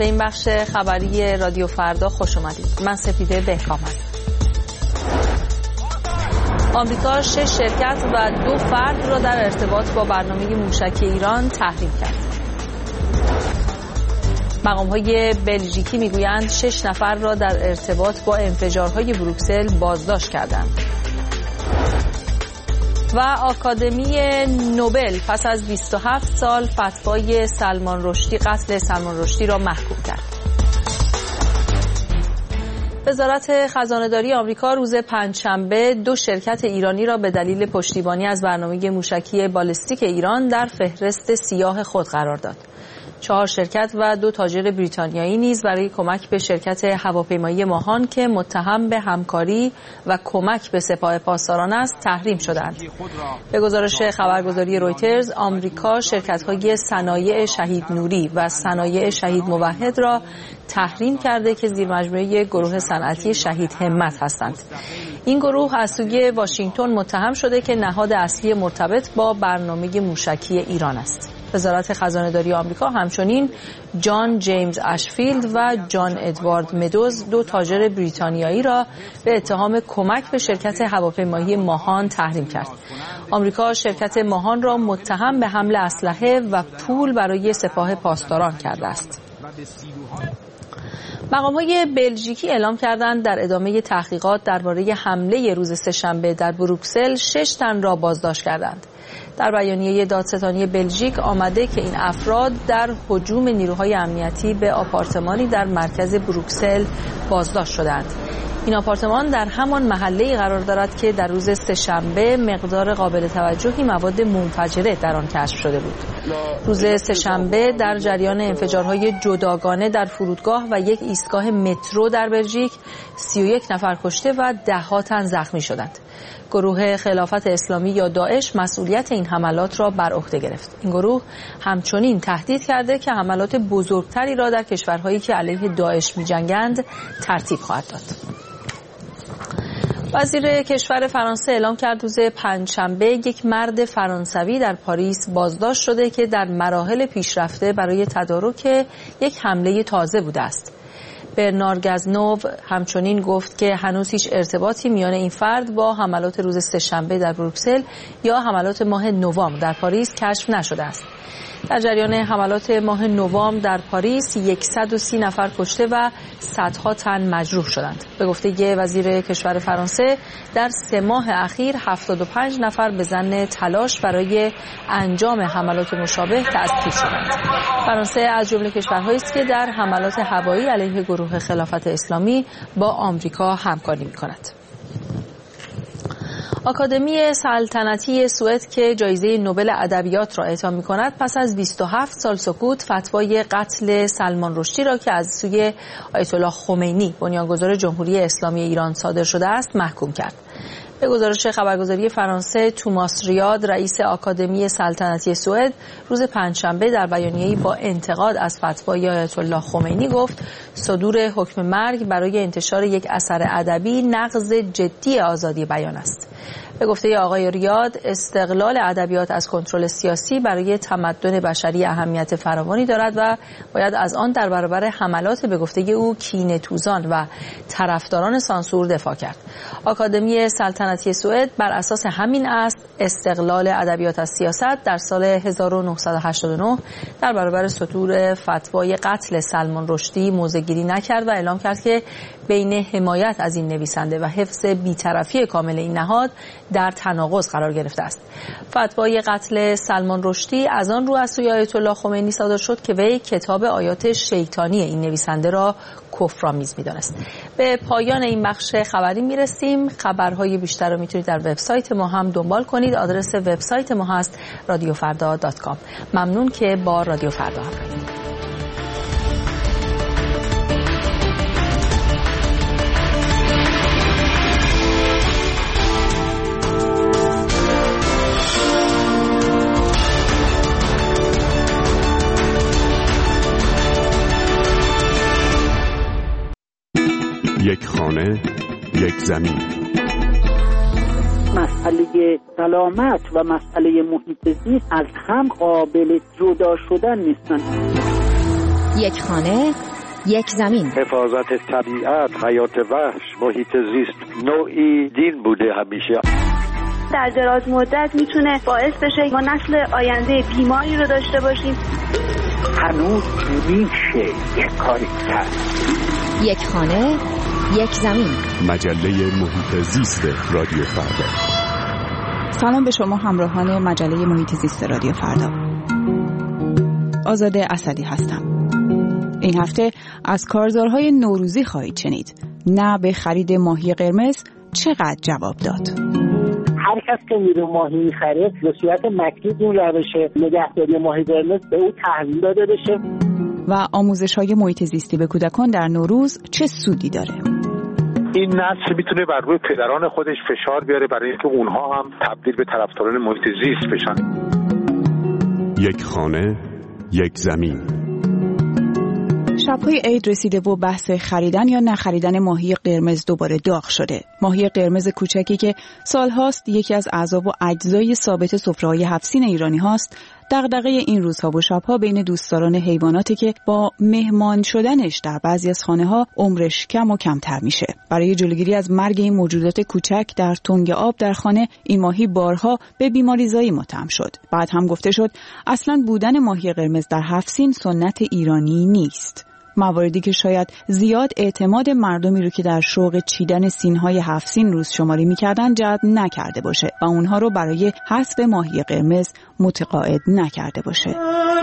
به این بخش خبری رادیو فردا خوش اومدید. من سپیده بهکام هستم. آمریکا 6 شرکت و 2 فرد را در ارتباط با برنامه موشکی ایران تحریم کرد. مقام‌های بلژیکی میگویند 6 نفر را در ارتباط با انفجارهای بروکسل بازداشت کردند. و آکادمی نوبل پس از 27 سال فتوای قتل سلمان رشدی را محکوم کرد. وزارت خزانه‌داری آمریکا روز پنجشنبه 2 شرکت ایرانی را به دلیل پشتیبانی از برنامه موشکی بالستیک ایران در فهرست سیاه خود قرار داد. 4 شرکت و 2 تاجر بریتانیایی نیز برای کمک به شرکت هواپیمایی ماهان که متهم به همکاری و کمک به سپاه پاسداران است تحریم شدند. به گزارش خبرگزاری رویترز، آمریکا شرکت‌های صنایع شهید نوری و صنایع شهید موحد را تحریم کرده که زیر مجموعه گروه صنعتی شهید همت هستند. این گروه از سوی واشنگتن متهم شده که نهاد اصلی مرتبط با برنامه موشکی ایران است. وزارت خزانه‌داری آمریکا همچنین جان جیمز اشفیلد و جان ادوارد مدوز 2 تاجر بریتانیایی را به اتهام کمک به شرکت هواپیمایی ماهان تحریم کرد. آمریکا شرکت ماهان را متهم به حمل اسلحه و پول برای سپاه پاسداران کرده است. مقام‌های بلژیکی اعلام کردند در ادامه تحقیقات درباره حمله روز سه‌شنبه در بروکسل 6 تن را بازداشت کردند. در بیانیه دادستانی بلژیک آمده که این افراد در هجوم نیروهای امنیتی به آپارتمانی در مرکز بروکسل بازداشت شدند. این آپارتمان در همان محله‌ای قرار دارد که در روز سه‌شنبه مقدار قابل توجهی مواد منفجره در آن کشف شده بود. روز سه‌شنبه در جریان انفجارهای جداگانه در فرودگاه و یک ایستگاه مترو در بلژیک 31 نفر کشته و 10 تن زخمی شدند. گروه خلافت اسلامی یا داعش مسئولیت این حملات را بر عهده گرفت. این گروه همچنین تهدید کرده که حملات بزرگتری را در کشورهایی که علیه داعش می‌جنگند ترتیب خواهد داد. وزیر کشور فرانسه اعلام کرد روز پنجشنبه یک مرد فرانسوی در پاریس بازداشت شده که در مراحل پیشرفته برای تدارک یک حمله تازه بوده است. برنار گزنو همچنین گفت که هنوز هیچ ارتباطی میان این فرد با حملات روز سه‌شنبه در بروکسل یا حملات ماه نوامبر در پاریس کشف نشده است. در جریان حملات ماه نوامبر در پاریس 130 نفر کشته و صدها تن مجروح شدند. به گفته وزیر کشور فرانسه در 3 ماه اخیر 75 نفر به ظن تلاش برای انجام حملات مشابه تأسیس شدند. فرانسه از جمله کشورهایی است که در حملات هوایی علیه گروه خلافت اسلامی با آمریکا همکاری می‌کند. آکادمی سلطنتی سوئد که جایزه نوبل ادبیات را اعطا می‌کند پس از 27 سال سکوت فتوای قتل سلمان رشدی را که از سوی آیت الله خمینی بنیانگذار جمهوری اسلامی ایران صادر شده است محکوم کرد. به گزارش خبرگزاری فرانسه، توماس ریاد رئیس آکادمی سلطنتی سوئد روز پنجشنبه در بیانیه‌ای با انتقاد از فتوای آیت الله خمینی گفت صدور حکم مرگ برای انتشار یک اثر ادبی نقض جدی آزادی بیان است. به گفته آقای ریاد استقلال ادبیات از کنترل سیاسی برای تمدن بشری اهمیت فراوانی دارد و باید از آن در برابر حملات به گفته او کینه‌توزان و طرفداران سانسور دفاع کرد. آکادمی سلطنتی سوئد بر اساس همین اصل استقلال ادبیات از سیاست در سال 1989 در برابر صدور فتوای قتل سلمان رشدی موضع‌گیری نکرد و اعلام کرد که بین حمایت از این نویسنده و حفظ بی‌طرفی کامل این نهاد در تناقض قرار گرفته است. فتوای قتل سلمان رشدی از آن رو از سوی آیت الله خمینی صادر شد که وی کتاب آیات شیطانی این نویسنده را کفرآمیز می‌دانست. به پایان این بخش خبری میرسیم. خبرهای بیشتر رو میتونید در وبسایت ما هم دنبال کنید. آدرس وبسایت ما هست radiofarda.com. ممنون که با رادیو فردا همراهید. یک خانه، یک زمین. مسئله سلامت و مسئله محیط زیست از هم قابل جدا شدن نیستن. یک خانه، یک زمین. حفاظت طبیعت، حیات وحش، محیط زیست نوعی دین بوده همیشه. در دراز مدت میتونه باعث بشه ما نسل آینده بیماری رو داشته باشیم. هنوز میشه یک کاری کرد. یک خانه، یک زمین. مجله محیط زیست رادیو فردا. سلام به شما همراهان مجله محیط زیست رادیو فردا. آزاده اسدی هستم. این هفته از کارزارهای نوروزی خواهید شنید. نه به خرید ماهی قرمز چقدر جواب داد؟ هر کس که میره ماهی میخره به صورت مکتوب اون روش نگهداری ماهی قرمز به او تحویل داده بشه. و آموزش‌های محیط زیستی به کودکان در نوروز چه سودی داره؟ این نسل میتونه بر روی پدران خودش فشار بیاره برای اینکه اونها هم تبدیل به طرفداران محیط زیست بشن. یک خانه، یک زمین. شب‌های عید رسیده و بحث خریدن یا نخریدن ماهی قرمز دوباره داغ شده. ماهی قرمز کوچکی که سالهاست یکی از اعضا و اجزای ثابت سفره‌های هفسین ایرانی هاست، دغدغه این روزها و شب‌ها بین دوستداران حیواناتی که با مهمان شدنش در بعضی از خانه‌ها عمرش کم و کمتر میشه. برای جلوگیری از مرگ این موجودات کوچک در تنگ آب در خانه، این ماهی بارها به بیماریزایی متهم شد. بعد هم گفته شد اصلاً بودن ماهی قرمز در هفسین سنت ایرانی نیست. مواردی که شاید زیاد اعتماد مردمی رو که در شوق چیدن سینهای هفسین روز شماری می‌کردن جلب نکرده باشه و اونها رو برای حذف ماهی قرمز متقاعد نکرده باشه.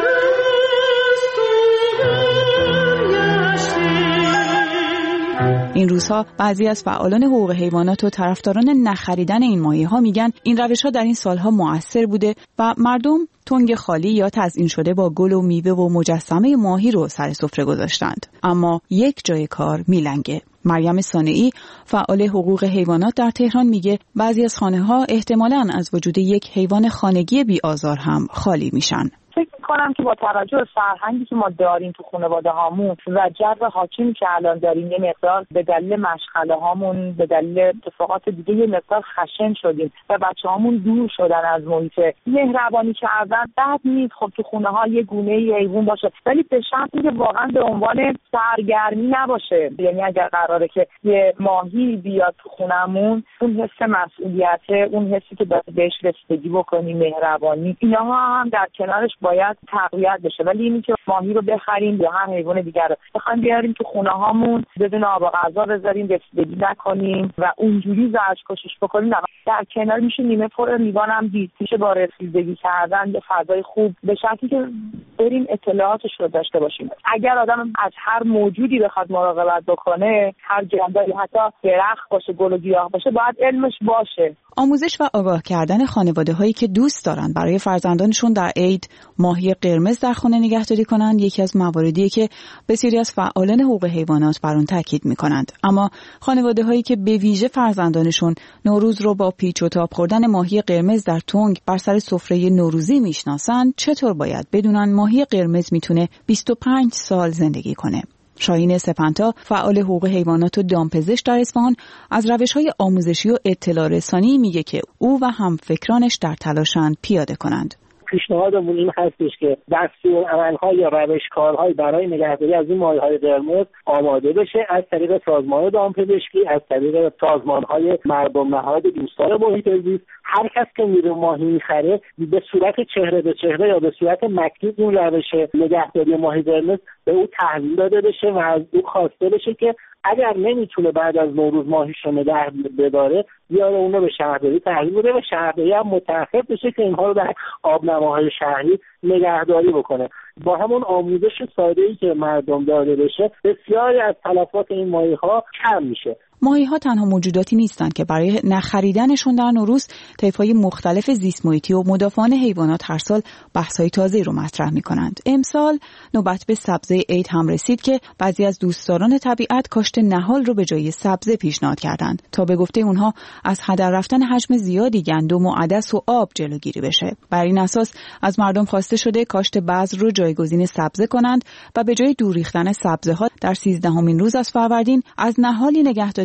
این روزها بعضی از فعالان حقوق حیوانات و طرفداران نخریدن این ماهی‌ها میگن این روش‌ها در این سالها مؤثر بوده و مردم تنگ خالی یا تزیین شده با گل و میوه و مجسمه ماهی رو سر سفره گذاشتند. اما یک جای کار میلنگه. مریم صانعی فعال حقوق حیوانات در تهران میگه بعضی از خانه‌ها احتمالاً از وجود یک حیوان خانگی بی‌آزار هم خالی میشن. فکر می‌کنم که با توجه به فرهنگی که ما داریم تو خانواده هامون و جو حاکمی که الان داریم یه مقدار به دلیل مشغله هامون به دلیل اتفاقات دیگه یه مقدار خشن شدیم و بچه‌هامون دور شدن از محیط مهربانی کردن. بعد نیست خب تو خونه ها یه گونه حیوان باشه، ولی به شرطی که واقعا به عنوان سرگرمی نباشه. یعنی اگر قراره که یه ماهی بیاد تو خونمون، اون حس مسئولیت، اون حسی که باید بهش رسیدگی بکنیم، مهربانی، اینها هم در کنارش باید تقویت بشه. ولی اینی که ماهی رو بخریم یا هر حیوان دیگر رو بخوایم بیاریم تو خونه هامون بدون آب و غذا بذاریم، رسیدگی نکنیم و اونجوری زجر کشیش بکنیم، در کنار میشه نیمه پر لیوان هم دید. میشه با رسیدگی کردن به فضای خوب به شرطی که بریم اطلاعاتش رو داشته باشیم. اگر آدم از هر موجودی بخواد مراقبت بکنه، هر جانداری حتی درخت باشه، گل و گیاه باشه، باید علمش باشه. آموزش و آگاه کردن خانواده‌هایی که دوست دارن برای فرزندانشون در عید ماهی قرمز در خانه نگهداری کنند یکی از مواردیه که بسیاری از فعالان حقوق حیوانات بر اون تاکید می‌کنند. اما خانواده‌هایی که به ویژه فرزندانشون نوروز رو با پیچ و تاب خوردن ماهی قرمز در تنگ بر سر سفره نوروزی میشناسن، چطور باید بدونن ماهی قرمز میتونه 25 سال زندگی کنه؟ شاهین سپنتا فعال حقوق حیوانات و دامپزشک در اصفهان از روش‌های آموزشی و اطلاع رسانی میگه که او و همفکرانش در تلاشند پیاده کنند. پیشنهادمون این هستش که دستورالعمل‌ها یا روش‌کارهای برای نگهداری از این ماهی‌های قرمز آماده بشه از طریق سازمان دامپزشکی، از طریق سازمان‌های مردم نهاد دوستان محیط زیست. هر کس که میره ماهی میخره به صورت چهره به چهره یا به صورت مکتوب اون روش نگهداری ماهی قرمز به او تحویل داده بشه و از او خواسته بشه که اگر نمیتونه بعد از نوروز ماهیش رو نگه بداره بیاره اون رو به شهرداری تحویل بده و شهرداری هم متعهد بشه که اینها رو در آبنماهای شهری نگهداری بکنه. با همون آموزش ساده‌ای که مردم داده بشه بسیاری از تلفات این ماهی‌ها کم میشه. ماهی‌ها تنها موجوداتی نیستند که برای نخریدنشون در نوروز طیف‌های مختلف زیست محیطی و مدافعان حیوانات هر سال بحث‌های تازه‌ای رو مطرح می‌کنند. امسال نوبت به سبزه عید هم رسید که بعضی از دوستداران طبیعت کاشت نهال رو به جای سبزه پیشنهاد کردند تا به گفته اونها از هدر رفتن حجم زیادی گندم و عدس و آب جلوگیری بشه. بر این اساس از مردم خواسته شده کاشت بذر رو جایگزین سبزه کنند و به جای دور ریختن سبزه‌ها در 13مین روز از فروردین از نهالی نگهداری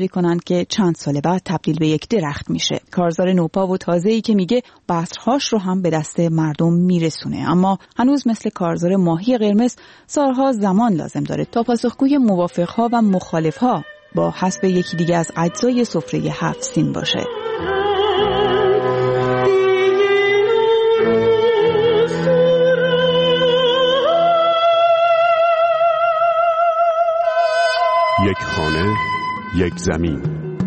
نگهداری کنند که چند سال بعد تبدیل به یک درخت میشه. کارزار نوپا و تازه‌ای که میگه بذرهاش رو هم به دست مردم میرسونه، اما هنوز مثل کارزار ماهی قرمز سالها زمان لازم داره تا پاسخگوی موافقها و مخالفها با حسب یکی دیگه از اجزای سفره 7 سین باشه. یک خانه، یک زمین.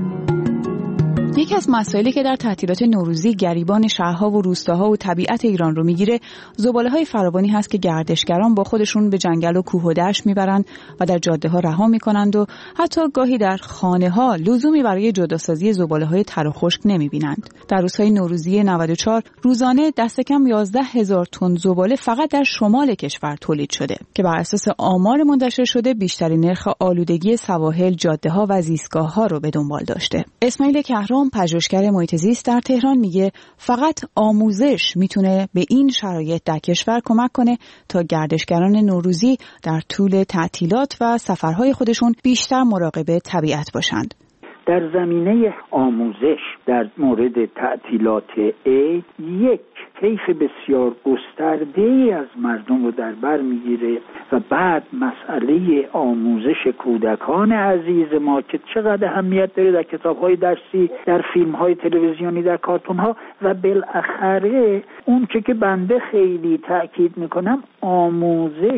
یکی از مسائلی که در تعطیلات نوروزی گریبان شهرها و روستاها و طبیعت ایران رو میگیره، زباله‌های فراوانی هست که گردشگران با خودشون به جنگل و کوه و دشت میبرن و در جاده‌ها رها میکنند و حتی گاهی در خانه‌ها لزومی برای جداسازی زباله‌های تر و خشک نمیبینند. در روزهای نوروزی 94 روزانه دست کم 11,000 تن زباله فقط در شمال کشور تولید شده که بر اساس آمار منتشر شده بیشترین نرخ آلودگی سواحل، جاده‌ها و زیستگاه‌ها رو به دنبال داشته. اسماعیل کهرام، پژوهشگر محیط زیست در تهران، میگه فقط آموزش میتونه به این شرایط در کشور کمک کنه تا گردشگران نوروزی در طول تعطیلات و سفرهای خودشون بیشتر مراقب طبیعت باشند. در زمینه آموزش در مورد تعطیلات عید یک طیف بسیار گسترده‌ای از مردم رو در بر میگیره و بعد مسئله آموزش کودکان عزیز ما که چقدر اهمیت داره در کتاب‌های درسی، در فیلم‌های تلویزیونی، در کارتون‌ها و بالاخره اون که بنده خیلی تأکید میکنم آموزش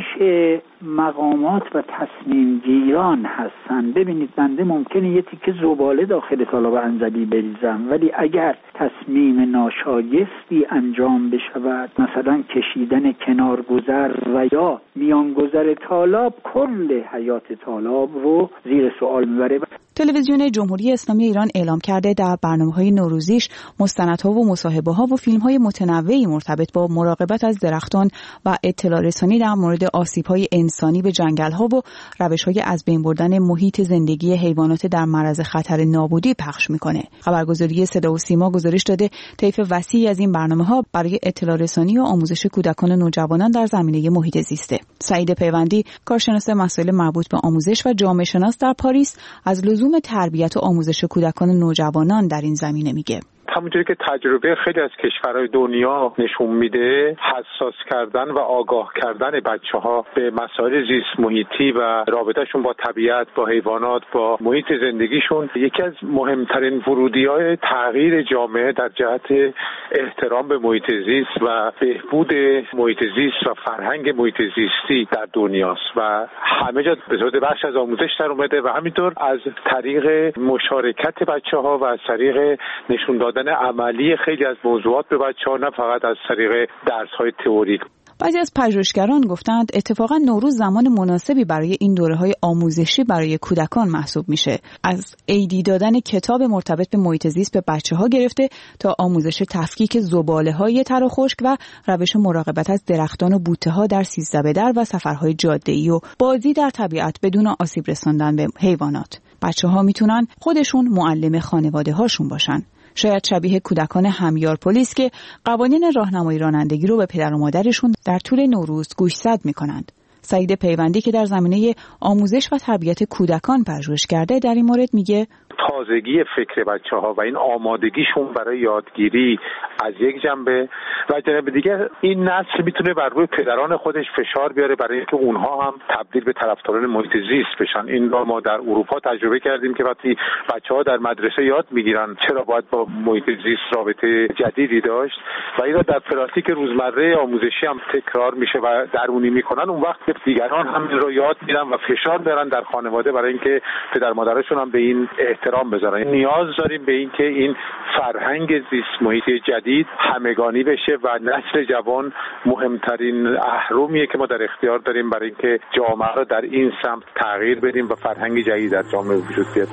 مقامات و تصمیم گیران هستن. ببینید بنده ممکنه یه تیکه زباله داخل تالاب انزلی بریزم، ولی اگر تصمیم ناشایستی انجام بشود، مثلا کشیدن کنارگذر و یا میانگذر تالاب، کل حیات تالاب رو زیر سوال میبره. تلویزیون جمهوری اسلامی ایران اعلام کرده در برنامه‌های نوروزیش مستندها و مصاحبه‌ها و فیلم‌های متنوعی مرتبط با مراقبت از درختان و اطلاع رسانی در مورد آسیب‌های انسانی به جنگل‌ها و روش‌های از بین بردن محیط زندگی حیوانات در معرض خطر نابودی پخش می‌کنه. خبرگزاری صدا و سیما گزارش داده طیف وسیعی از این برنامه‌ها برای اطلاع رسانی و آموزش کودکان و نوجوانان در زمینه محیط زیسته. سعید پیوندی، کارشناس مسائل مربوط به آموزش و جامعه شناس در پاریس، از لزوم تربیت و آموزش کودکان و نوجوانان در این زمینه میگه. همونجوری که تجربه خیلی از کشورهای دنیا نشون میده، حساس کردن و آگاه کردن بچه‌ها به مسائل زیست محیطی و رابطهشون با طبیعت، با حیوانات، با محیط زندگیشون یکی از مهمترین ورودی‌های تغییر جامعه در جهت احترام به محیط زیست و بهبود محیط زیست و فرهنگ محیط زیستی در دنیاست و همه جا به صورت بخش از آموزش در اومده و همینطور از طریق مشارکت بچه‌ها و از طریق نشون دادن عملی خیلی از موضوعات به بچه‌ها، نه فقط از طریق درس‌های تئوریک. بعضی از پژوهشگران گفتند اتفاقا نوروز زمان مناسبی برای این دوره‌های آموزشی برای کودکان محسوب میشه. از عیدی دادن کتاب مرتبط به محیط زیست به بچه‌ها گرفته تا آموزش تفکیک زباله‌های تر و خشک و روش مراقبت از درختان و بوته‌ها در 13 به در و سفرهای جاده‌ای و بازی در طبیعت بدون آسیب رساندن به حیوانات. بچه‌ها میتونن خودشون معلم خانواده‌هاشون باشن. شاید شبیه کودکان همیار پلیس که قوانین راهنمایی رانندگی رو به پدر و مادرشون در طول نوروز گوشزد میکنند. سعید پیوندی که در زمینه آموزش و تربیت کودکان پژوهش کرده در این مورد میگه تازگی فکر بچه‌ها و این آمادگیشون برای یادگیری از یک جنبه و جنبه دیگه این نسل میتونه بر روی پدران خودش فشار بیاره برای اینکه اونها هم تبدیل به طرفداران محیط زیست بشن. این رو ما در اروپا تجربه کردیم که وقتی بچه‌ها در مدرسه یاد میگیرن چرا باید با محیط زیست رابطه جدیدی داشت و اینا در پراتیک روزمره آموزشی هم تکرار میشه و درونی میکنن، اون وقت دیگران هم این رو یاد میگیرن و فشار دارن در خانواده برای اینکه پدر مادرشون هم به این احترام بذارن. نیاز داریم به این که این فرهنگ زیست محیطی جدید همگانی بشه و نسل جوان مهمترین اهرمیه که ما در اختیار داریم برای اینکه جامعه رو در این سمت تغییر بدیم و فرهنگ جدید در جامعه وجود بیاد.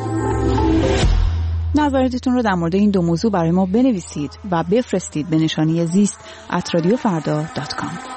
نظراتتون رو در مورد این دو موضوع برای ما بنویسید و بفرستید به نشانی زیست@radiofarda.com.